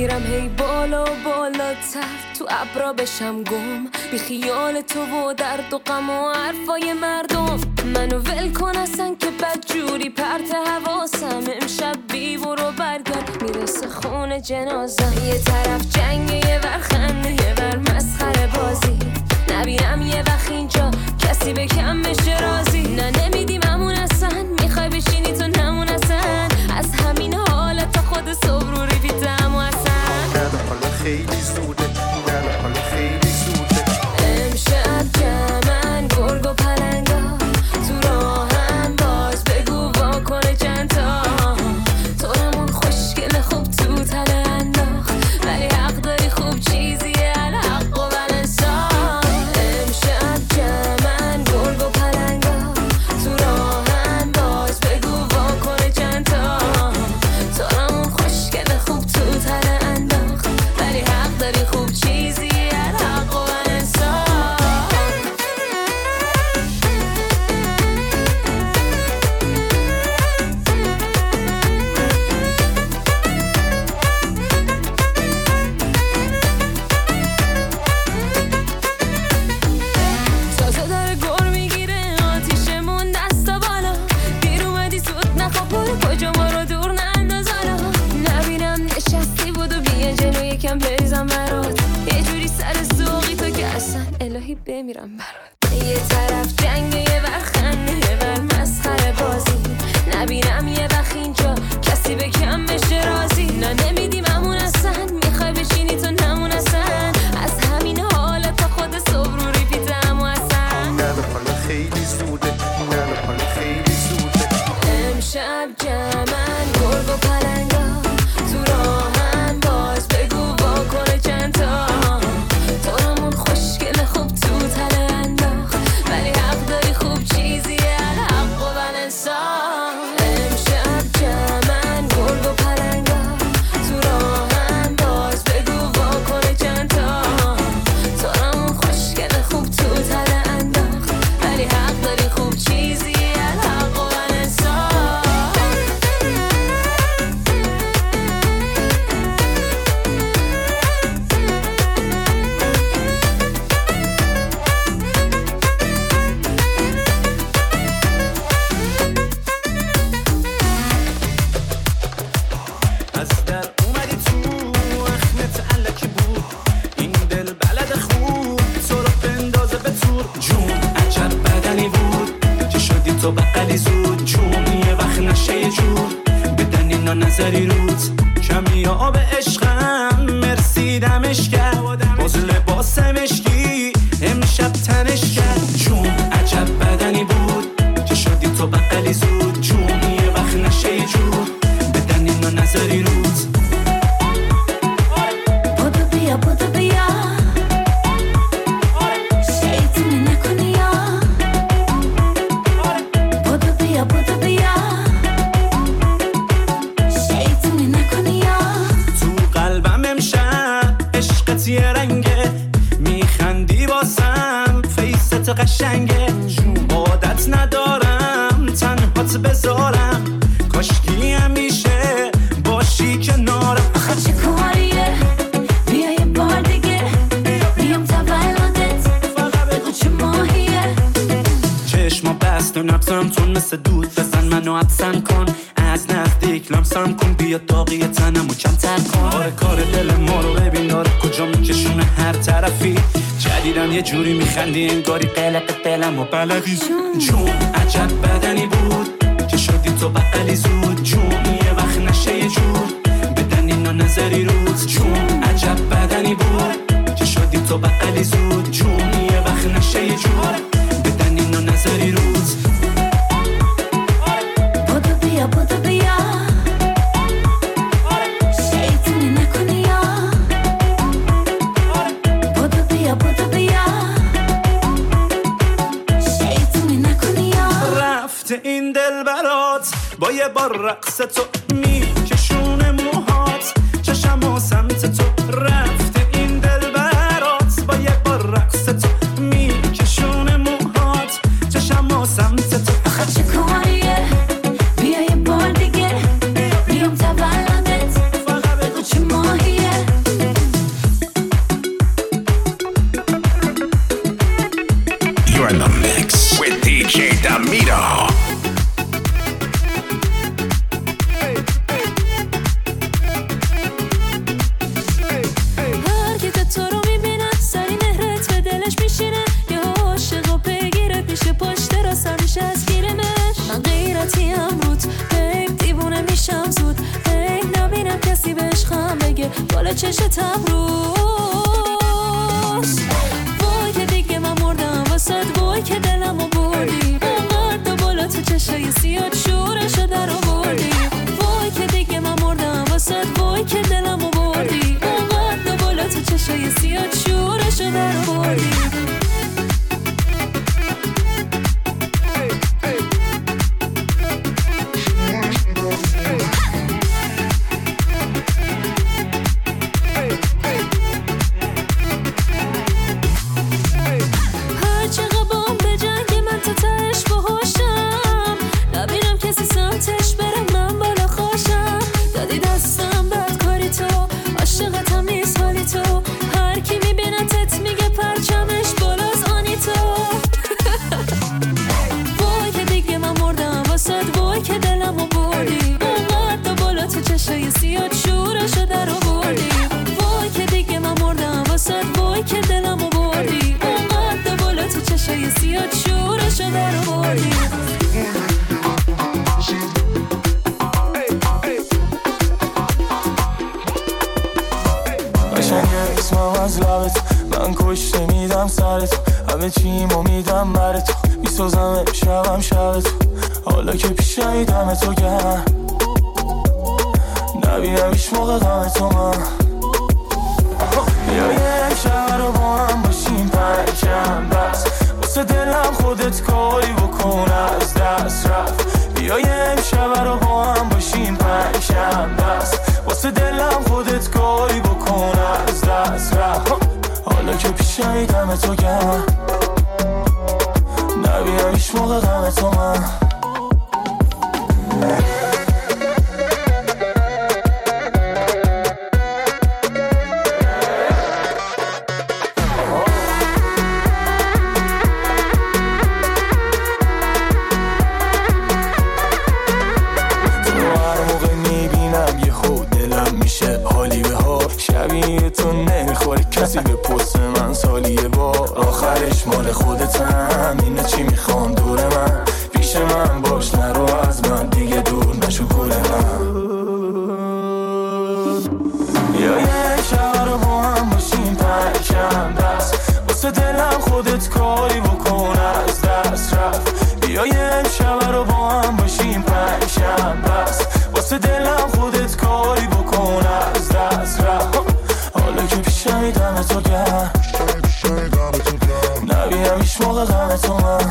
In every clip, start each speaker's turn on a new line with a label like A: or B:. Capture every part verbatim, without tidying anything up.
A: میرم هی بالا و بالاتر، تو ابرا بشم گم، بی خیال تو و درد و غم و حرفای مردم. منو ول کن اصلا که بد جوری پرت حواسم، امشب بی برو برگرد میرسه خون جنازم. یه طرف جنگ، یه ور خنده، یه ور مسخره بازی. نبینم یه وقت اینجا کسی به کم بشه راضی. نه نمیدیم همون اصلا، میخوای بشینی تو نمون اصلا. از همین حالت تا خود صبح رو ریپیتم و اصلا
B: نه حالا خیلی زوده، نه حالا خیلی زوده.
A: امشب جمعن گرگ و پلنگا تو راهم، باز بگو واکنه چند تا. تو رمون خوشگل خوب تو تله انداخت، ولی حق داری خوب چیزیه الحق و بلنسان. امشب جمعن گرگ و پلنگا تو راهم، باز بگو واکنه چند تا. تو رمون خوشگل خوب تو تله انداخت، ولی حق داری خوب چیزیه الحق و بلنسان. تازه داره گر میگیره آتیشمون دستا بالا. دیر اومدی زود نخواب برو کجا ما رو دور ننداز حالا. نبینم نشستی بودو بیا جلو یکم بریزم برات. یه جوری سر ذوقی تو که اصلا الهی بمیرم برات. یه طرف جنگ، یه ور خنده، یه ور مسخره بازی. نبینم یه وقت اینجا کسی به کم بشه راضی. نه نمیدیم همون اصلا، میخوای بشینی تو نمون اصلا. از همین حالت تا خود صبح رو ریپیتم و اصلا
B: نه حالا خیلی زوده، نه حالا خیلی زوده.
A: امشب جمعن گرگ و پلنگا تو راهم، باز بگو واکنه چند تا. تو رمون خوشگل خوب تو تله انداخت، ولی حق داری خوب چیزیه الحق و بلنسان. امشب جمعن گرگ و پلنگا تو راهم، باز بگو واکنه چند تا. تو رمون خوشگل خوب تو تله انداخت، ولی حق داری خوب چیزیه الحق و بلنسان.
C: از در اومدی تو اخمت علکی بود، این دل بلد خوب تو رو بندازه به تور. جون عجب بدنی بود که شدی تو بقلی زود. جون یه وقت نشه یه جور بدن اینا نظری روت. کمی آب عشقم مرسی دمش کرد، باز لباس مشکی امشب تنش کرد. جون عجب بدنی بود که شدی تو بقلی زود. جون یه وقت نشه یه جور بدن اینا نظری روت.
D: بدو بیا بدو بیا شیطونی نکنی یا. بدو بیا بدو بیا شیطونی نکنی یا.
C: تو قلبم امشب عشقت یه رنگه، میخندی باسم فیست قشنگه. عادت ندارم تنهات بذارم، کاشکی همیشه باشی کنارم.
D: آخه چه کاریه بیا یه بار دیگه، بیام تولدت بگو چه ماهیه.
C: چشما بست و نبزم تون مثل دود، بزن منو حبسم کن از نزدیک لمسم کن. بیا داغی تنمو کمتر کن. آره کار دل ما رو ببین داره کجا میکشونه هر طرفی. جدیدن یه جوری میخندی انگاری قلق دلم و بلدی. جون عجب بدنی بود که شدی تو بقلی زود. جون یه وقت نشه یه جور بدن اینا نظری روت. جون عجب بدنی بود که شدی تو بقلی زود. جون یه وقت نشه یه جور بدن اینا نظری روت.
D: بدو بیا بدو بیا شیطونی نکنی یا. بدو بیا بدو بیا شیطونی نکنی یا.
C: رفته این دل برات با یه بار رقص تو میکشونه موهات. چشم و سمت تو رفته این دل برات با یه بار رقص تو میکشونه موهات. چشم و سمت تو.
D: آخه چه کاریه بیا یه بار دیگه، بیام تولدت بگو چه ماهیه. بهم بگه بالا چش تبروز. وای که دیگه من مردم واسد، وای که دلمو بردی اونقدر بالا تو چشای سیاد شورشو در آوردی. وای که دیگه من مردم واسد، وای که دلمو بردی اونقدر بالا تو چشای سیاد شورشو در آوردی.
E: من کشته میدم سرت، همه چیمو میدم برات، میسازم شبم شب تو، حالا که پیشمی دم تو گرم نبینم ایش موقع غم تو من. بیا یک شب رو با هم باشیم پنجم بس، واسه دلم خودت کاری بکن از دست رفت. بیا یک شب رو با هم باشیم پنجم بس، واسه دلم خودت کاری بکن از دست رفت. حالا که پیشمی دم تو گرم نبینم ایش موقع غم تو من. کسی به پست من سالیه بار، آخرش مال خودتم. اینه چی میخوام دور من، پیش من باش نرو از من دیگه دور نشو کل من. یا یک شب رو با هم باشیم پنجم بس، واسه دلم خودت کاری بکن از دست رفت. بیا یک شب رو با هم باشیم پنجم بس، واسه دلم خودت کاری بکن از دست رفت. حالا که پیشمی دم تو گرم نبینم ایش موقع غم تو من.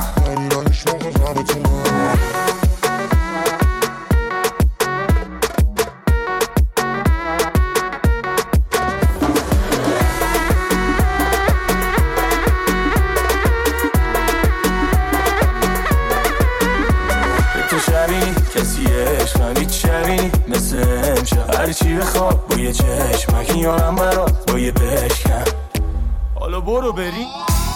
E: تو شبینی کسی عشقم هیچ شبینی مثل امشب، هر چی بخواب با یه چشمک یارم برات با یه بشکن. حالا برو بریم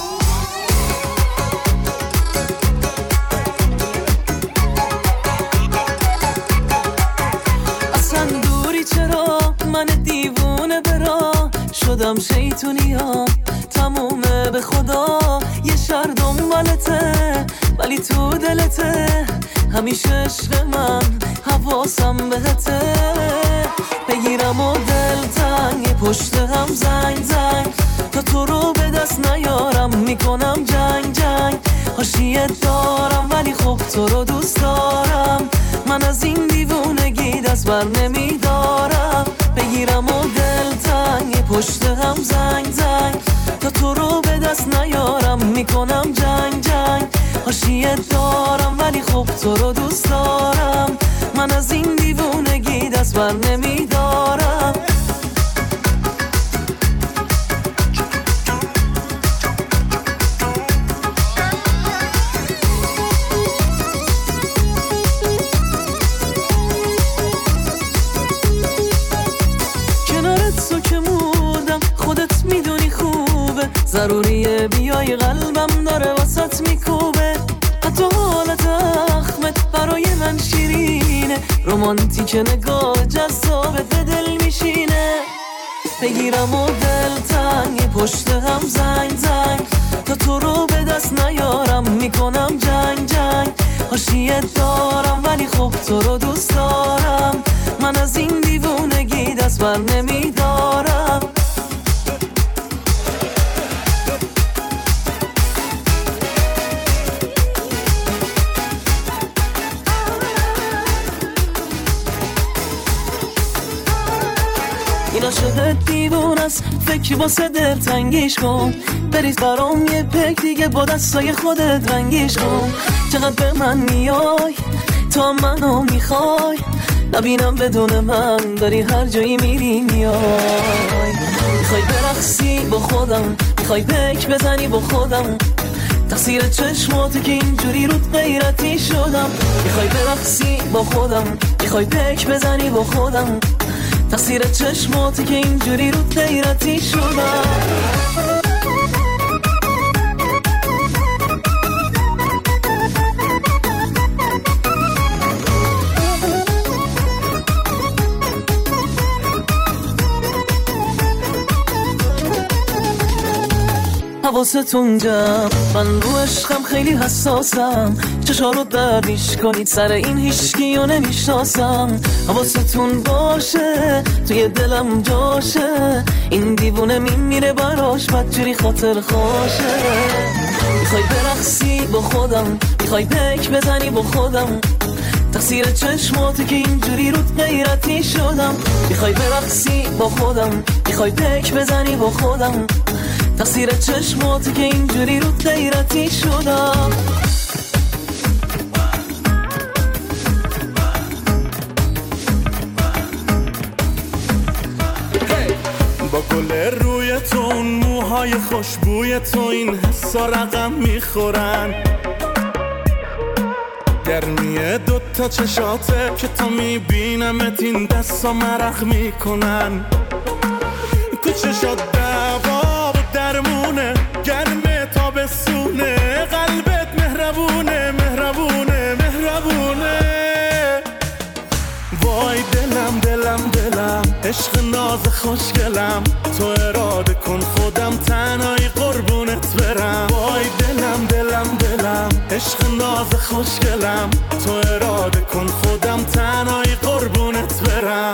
F: اصلا دوری چرا من دیوونه برا شدم شیطونیام تمومه به خدا. یه شهر دنبالته ولی تو دلته، همیشه عشق من حواسم بهته. بگیرم و دل تنگ پشت هم زنگ زنگ، تا تو رو به دست نیارم میکنم جنگ جنگ. حاشیه دارم ولی خب تو رو دوست دارم، من از این دیوونگی دست بر نمیدارم. بگیرم و دل تنگ پشت هم زنگ زنگ، تا تو رو به دست نیارم میکنم جنگ جنگ. حاشیه دارم ولی خب تو رو دوست دارم، من از این دیوونگی دست بر نمیدارم. کنارت تو که موندم خودت میدونی خوبه، ضروریه بیای قلبم داره واسط میکوبه. حتی حالت اخمت برای من شیرینه، رومانتیک نگاه جذابت به دل میشینه. بگیرم و دل تنگ پشت هم زنگ زنگ، تا تو رو به دست نیارم میکنم جنگ جنگ. حاشیت دارم ولی خب تو رو دوست دارم. من از این دیوونگی دست بر نمیدارم. این عاشق دیوون است، فکری واسه دل تنگیش کن. بریز برام یه پک دیگه با دستای خودت رنگیش کن. چقدر به من میای تو منو میخوای، نبینم بدون من داری هر جایی میری میای. میخوای برقصی با خودم، میخوای پک بزنی با خودم، تقصیر چشماتی که اینجوری رود غیرتی شدم. میخوای برقصی با خودم، میخوای پک بزنی با خودم، تقصیر چشماتی که اینجوری رود غیرتی شدم. حواستون جمع، من رو عشقم خیلی حساسم. چشا رو دردیش کنید سر این هیچکی رو نمیشناسم. حواستون باشه توی دلم جاشه، این دیوونه میمیره براش بدجوری خاطر خوشه. میخوای برقصی با خودم، میخوای پک بزنی با خودم، تقصیر چشماتی که اینجوری رود غیرتی شدم. میخوای برقصی با خودم، میخوای پک بزنی با خودم، تقصیر چشماتی که اینجوری رود غیرتی شدم.
E: با گل روی تو اون موهای خوشبوی تو این حسا رقم میخورن. گرمیه دوتا چشاته که تا میبینمت این دستا مرخ میکنن. کچشات دوا و درمونه، گرمه تابستونه، قلبت مهربونه مهربونه مهربونه. وای دلم دلم دلم، عشق ناز خوشگلم، تو اراده کن خودم تنهایی قربونت برم. وای دلم دلم دلم، عشق ناز خوشگلم، تو اراده کن خودم تنهایی قربونت برم.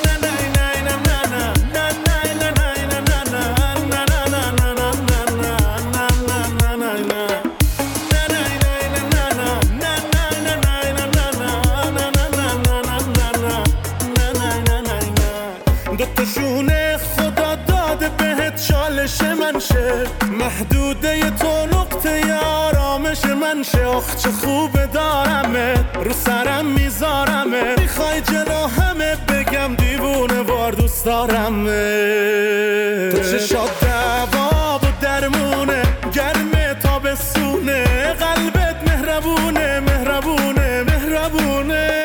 E: دوتاشونه خدا داده بهت چالش من شه، محدوده تو نقطه آرامش من شه. آخ چه خوبه دارمه رو سرم میذارمه، میخوای جلو همه بگم دیوونه وار دوست دارمه. تو چشات دوا و درمونه، گرمه تابستونه، قلبت مهربونه مهربونه مهربونه.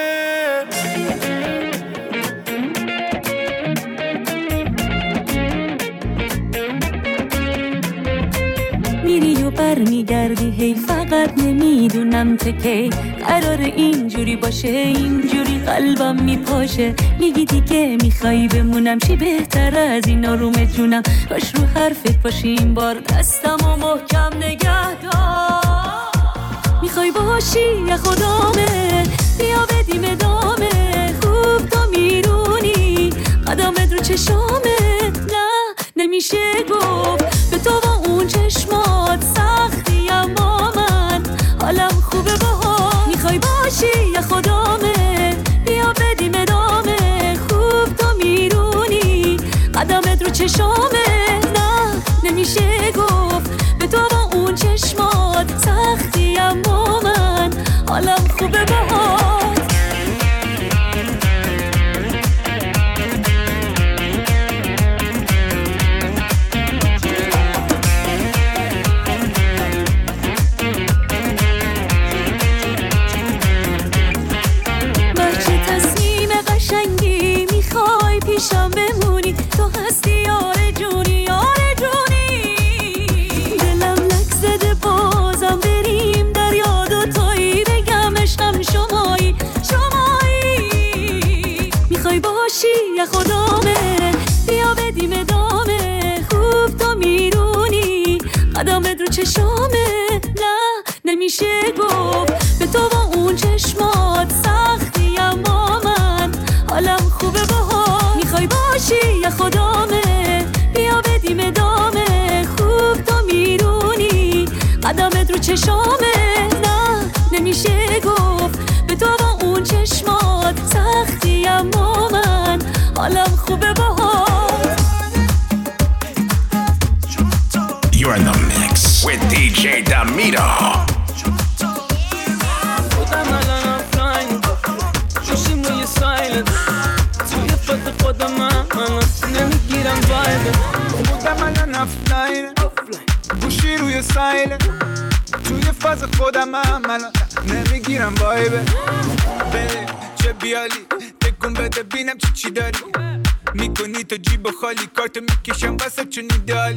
D: میری و بر میگردی هی، فقط نمیدونم که کی قرار اینجوری باشه، اینجوری قلبم میپاشه. میگی دیگه میخوای بمونم، چی بهتر از این آروم جونم. باش رو حرفت باشی این بار، دستم و محکم نگه دار. میخوای باشی یا خدامه، بیا بدیم ادامه. خوب تو میرونی قدمت رو چشامت، نه نمیشه گفت به تو با اون چشمات سختی، اما من حالم خوبه باها. میخوای باشی یا خدامه، بیا بدیم ادامه. خوب تو میرونی قدمت رو چشامت، نه نمیشه گفت به تو با اون چشمات سختی، اما من حالم خوبه باها. پیشم بمونی، تو هستی یار جون خدامه بیا بدیم ادامه خوب تو میدونی قدمت رو چشامه نه نمیشه گفت به تو با اون چشمات سختی اما من حالم خوبه باهات.
G: You're in the mix with دی جی Damiro.
F: خودم الان آفلاین گوشیم روی سایلنت توی فت خودم من نمیگیرم وایبت.
H: خودم الان آفلاین گوشی روی سایلنت توی فاز خودم من نمیگیرم وایبت. چه بیالی تکون بده بینم چی چی داری میکنی تو جیب خالی کارتو میکشم واسه چون ایدالی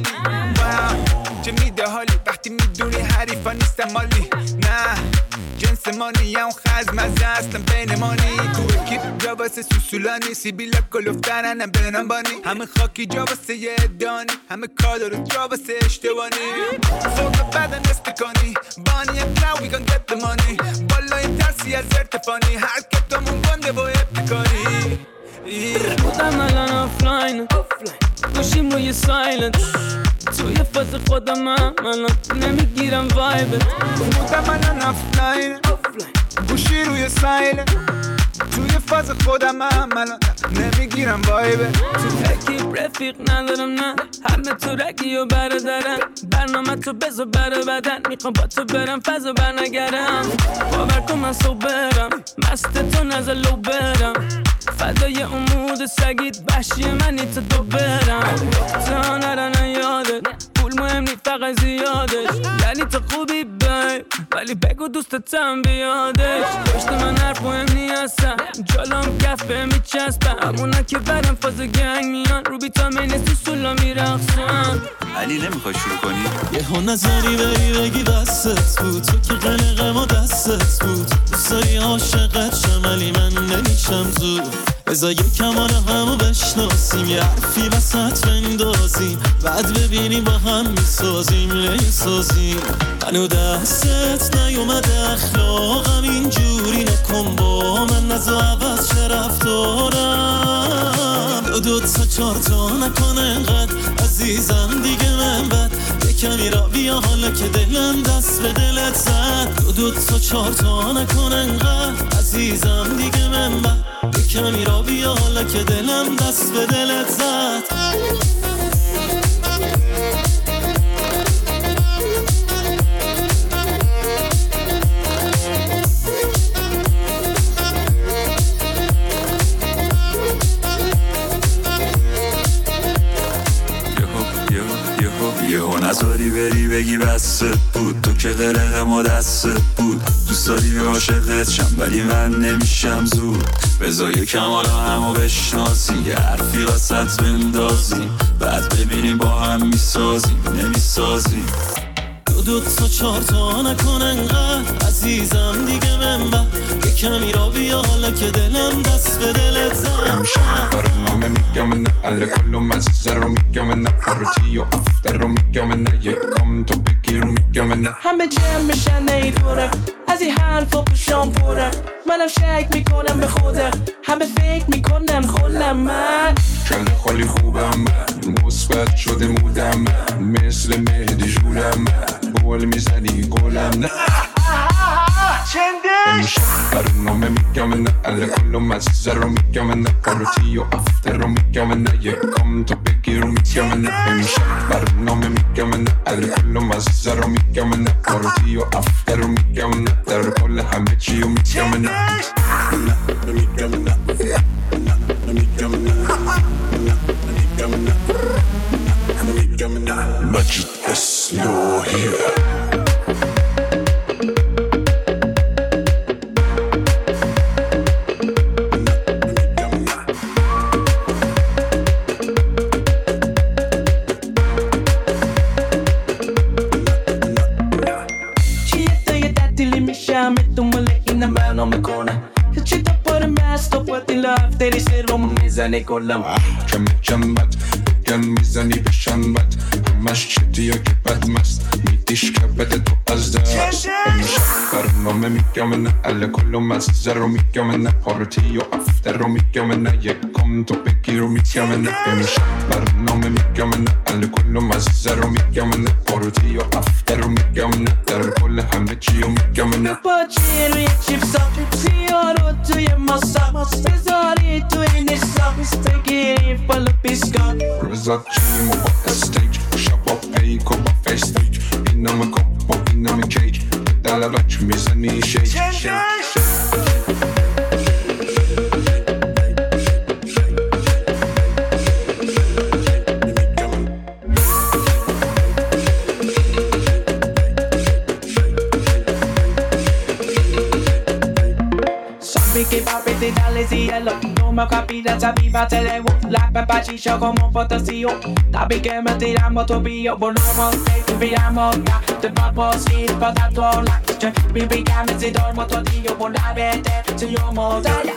H: چه میده حالی وقتی میدونی حریفا نیستم مالی نه جنس مانی یا اون خزم از اصلا بین مانی تو اکیب جا واسه سوسولانی سیبیلا کلوفترنم بینم بانی همه خاکی جا واسه یه دانی همه کادر جا واسه اشتبانی فوق بدن استکانی بانی and now we gon get the money بالا این ترسی از ارتفانی هر کتامون گنده با ابتکاری.
F: خودم الان آفلاین گوشیم روی سایلنت توی فاز خودم من نمیگیرم وایبت.
H: خودم الان آفلاین گوشی روی سایلنت توی فاز خودم من نمیگیرم وایبت.
F: تو ترکیب رفیق ندارم نه همه تو رگی و برادرم برنامه تو بذار برا بدن میخوام با تو برم فاز و برنگرم باور کن من صبرم مست تو نزل و برم فدای امود سگید بحشی منی تو دو برم تا نرنه یادت پول مهم نی فقط زیادش یعنی تو خوبی بیب ولی بگو دوستتم بیادش پشت من حرف مهم نی هستم جالام کف به میچسبم همونا که برم فاز گنگ میان رو بیتامین سوسولا میرخصم.
I: علی نمیخوای شروع کنی؟
E: یه ها نظری بری بگی بستت بود تو که قلقم و دستت بود دوستایی عاشقت شم علی من نمیشم زود بذار یه کمان همو بشناسیم یه حرفی وسط بندازیم بعد ببینیم با هم میسازیم میسازیم منو دستت نیومده اخلاقم اینجوری نکن با من نزا عوض چه رفتارم دو دو تا چار تا نکن انقدر عزیزم دیگه من بد یه کمی را بیا حالا که دلم دست به دلت زد دو دو تا چار تا نکن انقدر عزیزم دیگه من بد یه کمی را بیا حالا که دلم دست به دلت زد.
I: یهو نذاری بری بگی بستت بود تو که قلقم و دستت بود دوست داری عاشقت شم ولی من نمیشم زود بذار یکم حالا همو بشناسی یه حرفی وسط بندازیم بعد ببینیم با هم میسازیم نمیسازیم
E: دو دو تا چار تا نکن انقدر عزیزم دیگه من با یه کمی را بیا حالا که دلم دست به دلت زد
J: همیشه برنامه میگم نه الره کلو مزه رو میگم نه پارتی و افتر رو میگم نه یکم تو بگیر رو میگم نه
F: همه جمع میشن نیدورم از این حرفا پوشام پرم منم شک میکنم به خودم همه فکر میکنم خودم من
J: کل خالی خوبم مثبت شده مودم مثل مهدی جولم بول میزنی گلم نه
H: چندش
J: برنامه میگم نه الره کلو مزه رو میگم نه پارتی و افتر رو میگم نه یکم تو بگیر رو میگم نه همیشه برنامه میگم نه الره کلو مزه رو میگم نه پارتی و افتر رو میگم نه در کل همه چی رو میگم نه میگم نه میگم نه
G: But you just know here
J: کلم کم کم بد بگن میزنی بشن بد همش چطیه که بد مست میدیش که بده تو از دست همیشه برنامه någon med mycket om en eller kollo massor och mycket om en party och after och mycket om en jag kom to picker och mycket om en en köpar någon med mycket om en eller kollo massor och mycket om en party och after och mycket om en där kolla hem med och mycket om en
F: Pachiri chipsa siaro tu ye massa Pesari tu inissa Stegiri pala piska
J: Versace på stage Shop up pay kom på face stage Innan man kopp och innan man cage Alla rätt missar ni shake
F: Che papete dalle cielo come ho capito sapeva te le la papa ciscio come un fantasio tabi che mi tiriamo tu bio volamo te viviamo ya te papo si patato la cioè bibi che si dormo tu dio vola vete se io mo dai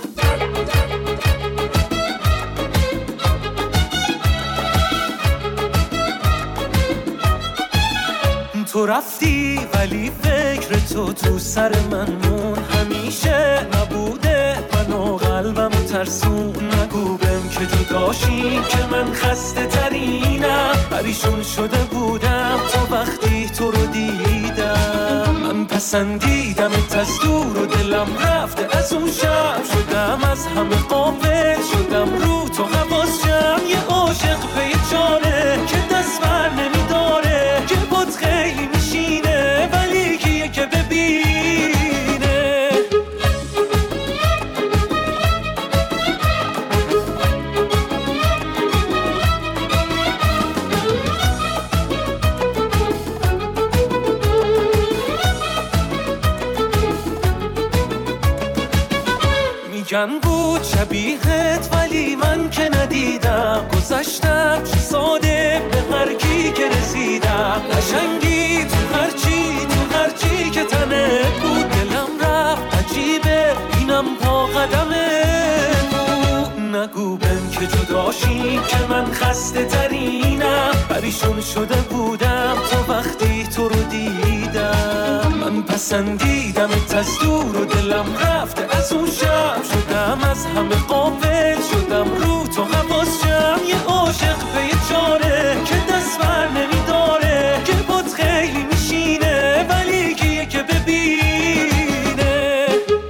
K: تو رفتی ولی فکر تو تو سر من مون همیشه نبوده منو قلبم ترسون نگو بهم که تو داشتی که من خسته ترینم پریشون شده بودم تا وقتی تو رو دیدم من پسندیدمت از دور و دلم رفته از اون شب شدم از همه غافل شدم رو تو حواس جمع یه عاشق پی جانه که دست بر نمیداره که بود خیلی میشینه ولی کیه که ببینه میگن بود شبیهت ولی من که ندیدم گذشتم چه ساده به هر کی که رسیدم قشنگی تو هرچی تو هرچی که تنه بود دلم رفت عجیبه اینم پا قدمه بود نگو بهم که جداشی که من خسته ترینم پریشون شده بودم تا وقتی تو رو دیدم من پسندیدمت از دور و دلم رفته از اون شب شدم از همه غافل شدم رو تو حواس جمع یه عاشق پی جانه که دست بر نمیداره که بود خیلی میشینه ولی کیه که ببینه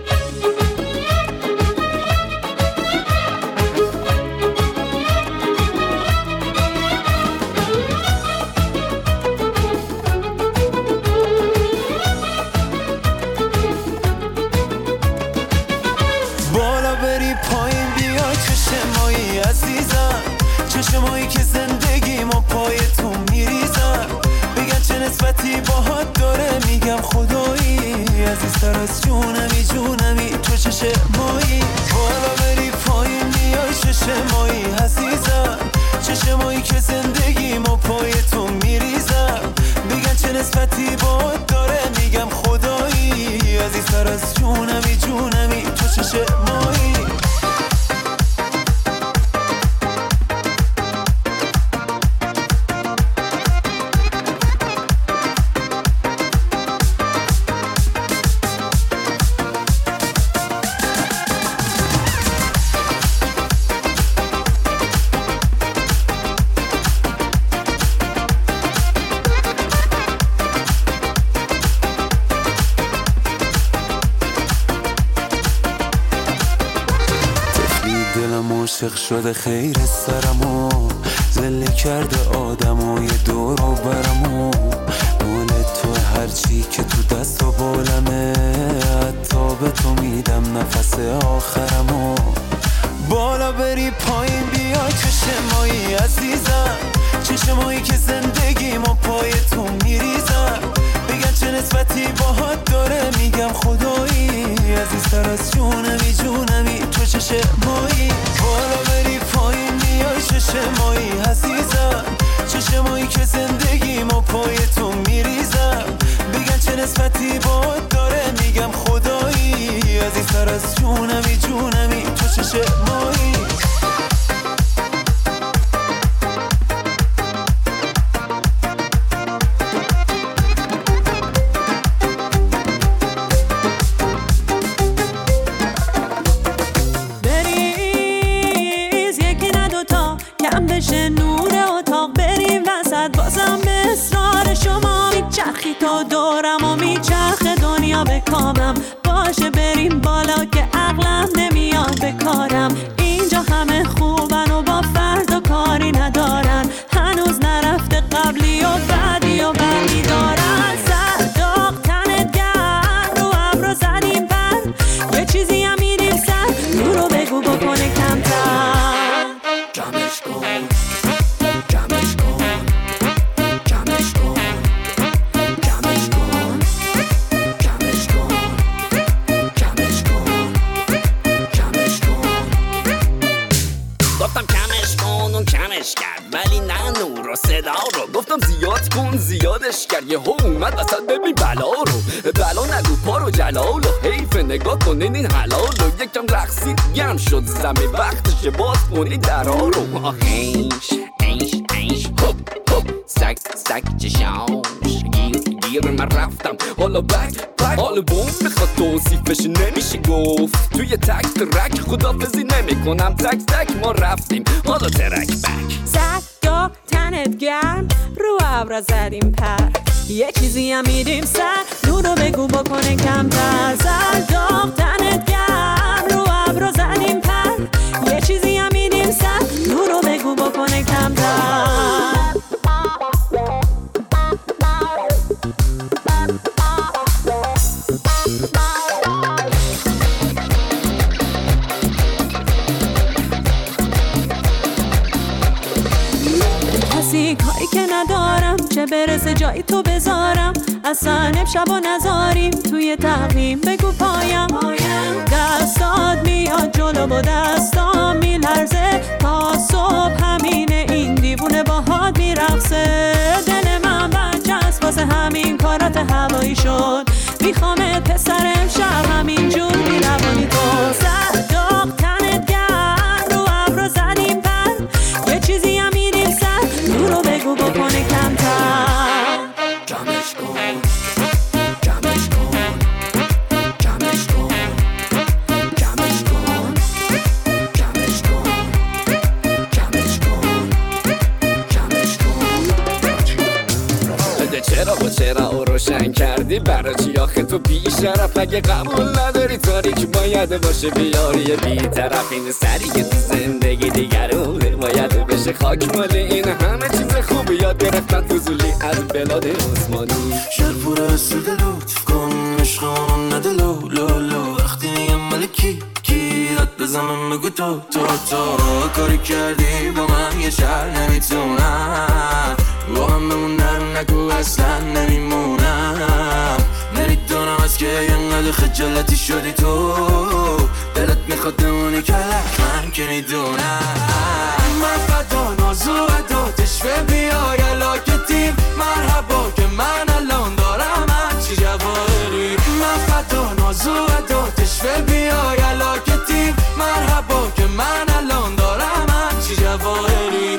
E: بالا بری پایین بیا چشمایی عزیزم چشمایی که زندگیمو پای تو میریزم بگن چه نسبتی باهات داره میگم خدایی عزیزتر از جونمی جونمی تو چشمایی بالا بری پایین بیا چشمایی عزیزم چشمایی که زندگیمو پای تو میریزم بگن چه نسبتی باهات داره میگم خدایی عزیزتر از جونمی جونمی تو چشمایی عاشق شده خیر سرمو زله کرده آدمو یه دور و برمو مال تو هرچی که تو دست و بالمه حتی به تو میدم نفس آخرمو بالا بری پایین بیا چشمایی عزیزم چشمایی که زندگیمو پای تو میریزم بگن چه نسبتی باهات داره میگم خدایی عزیزتر از جونمی جونمی تو چشمایی بالا بری پایین بیای چشمایی عزیزم چشمایی که زندگیمو پای تو میریزم بگن چه نسبتی باهات داره میگم خدایی عزیزتر از جونمی جونمی تو چشمایی
D: به کامم باشه بریم بالا که عقلم نمیاد به کارم اینجا همه خوبن و با فردا کاری ندارن هنوز نرفته قبلی و بعدی و بعدی دارن سر داغ تنت گرم رو ابرو زدیم پر یه چیزی هم میدیم سر نورو بگو بکنه کمتر
I: جمعش کن جمعش کن جمعش کن جمعش کن جمعش کن جمعش کن جمعش کن گفتم کمش کن اون کمش کرد ولی نه نور و صدا رو گفتم زیاد کن زیادش کرد یه ها اومد وسط ببین بلا رو بلا نگو پارو جلال و حیف نگاه کنین این حلال و یکم رقصید گرم شد زمین وقتش باز کنین درها رو آخیش ایش ایش هپ هپ سک سک چشاش گیر گیر من رفتم حالا بک بک حالا بوم میخواد توصیفش نمیشه گفت توی تک ترک خدافزی نمی کنم تک تک ما رفتیم حالا ترک بک
D: زد تنت گرم رو ابرا زدیم پر یه چیزی هم میدیم سر نورو بگو بکنه کمتر زد داغ تنت گرم رو ابرا زدیم پر یه چیزی هم میدیم سر نورو بگو بکنه کمتر کسی کاری که ندارم چه برسه جایی تو بذارم اصلا امشب و نذاریم توی تقویم بگو پایم دستات میاد جلو و دستام میلرزه تا صبح همینه این دیوونه باهات میرقصه دل من بچه است واسه همین کارات هوایی شد میخوامت پسر امشب همین جور میروانی تو سر داغ تنت گرم رو ابرو زدیم پر یه چیزی هم میدیم سر نورو بگو بکنه کمتر
I: جمعش کن جمعش کن جمعش کن جمعش کن جمعش کن جمعش کن جمعش کن بده چرا و چرا او روشن کردی برای چی آخه تو بیشرف اگه قبول نداری تاریک باید باشه بیاری بیطرف این سری که تو زندگی دیگرونه باید بشه خاک مال این همه چیز خوبی یاد گرفتن فضولی از بلاد عثمانی
E: شرپور رسیده لطف کن عشقان نده لو لو لو وقتی میگم ملکی کی رد بزنم بگو تو تو تو کاری کردی با من یه شهر نمیتونم با هم بمون نرم نگو اصلا نمیمونم نمیدونم از که اینقدر خجالتی شدی تو دلت میخواد بمونی کلک من که میدونم من فدا نازو ادا تشوه بیای علاکتیم مرحبا که من الان دارم هرچی جواهری من فدا نازو ادا تشوه بیای علاکتیم مرحبا که من الان دارم هرچی جواهری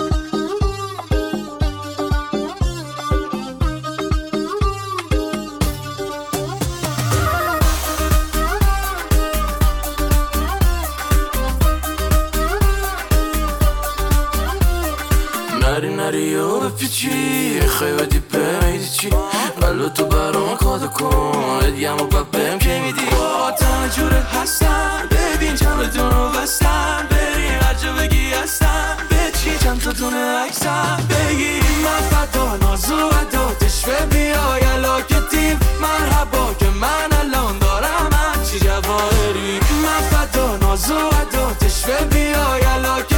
E: نری نری و بپیچی خیلی دیپه میدی چی قلو تو برام کادا کن ادیم و ببم که میدی با تنه جوره هستم ببین چند دونو بستم بریم هر جا بگی هستم بچی چند تا دونه عکسم بگی من فدا نازو ادا تشوه بیای علاکتیم مرحبا که من الان دارم هرچی جواهری من فدا نازو ادا تشوه بیای علاکتیم